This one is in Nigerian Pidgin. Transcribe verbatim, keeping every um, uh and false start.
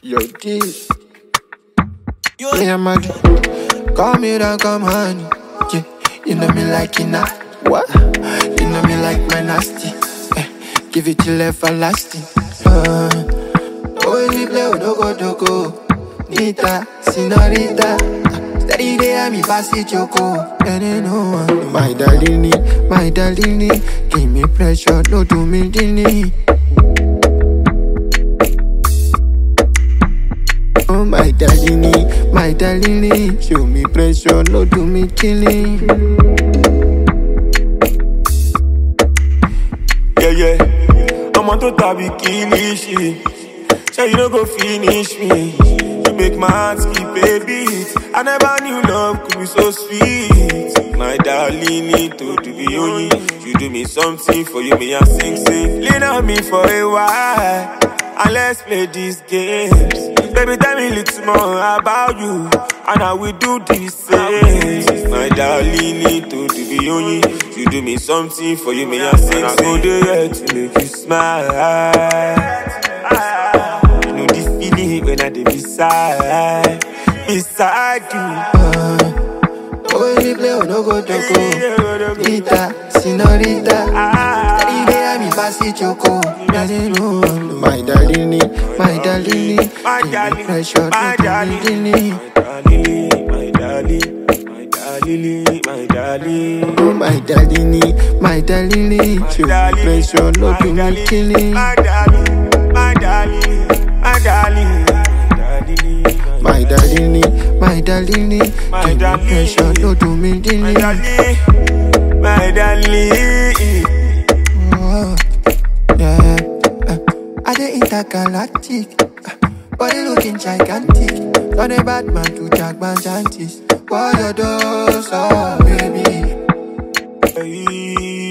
Yo, this. Yeah, man. Call me down, come honey. Yeah, you know me like it now. What? You know me like my nasty. Eh, give it till everlasting. Uh, oh, we play with Dogo Dogo. Nita, senorita. Steady there, me pass it, Choco. And then no one. My darling, my darling. Give me pressure, no do me dinny. Oh, my darling, my darling, show me pressure, no do me killing. Yeah, yeah, I'm on to tabi kilishi. Say you don't go finish me. You make my heart skip a beat. I never knew love could be so sweet. My darling, need to do be only. You do me something for you, me I sing, sing. Lean on me for a while, and let's play these games. Baby, tell me a little more about you, and I will do the same. My darling, need to do be only. You do me something for you, me I sing, sing. I go there to make you smile. You know this feeling when I dey beside, beside you. Uh, oh, we play with Dogo Dogo. Nita, senorita. Steady there, me pass it, Choco. My darling, my darling, My give me darling, pressure, my no darling, do me dinny. my darling, my darling, my darling. Oh, my darling, my darling, show me pressure, no do me killing. My darling, my darling, my darling, My darling, my darling, give me pressure, no do me my dinny. darling, my darling. Oh, yeah, uh, I dey intergalactic, uh, body looking gigantic. Turn a bad man to Jackman Jantis. What your dose, oh baby? Hey.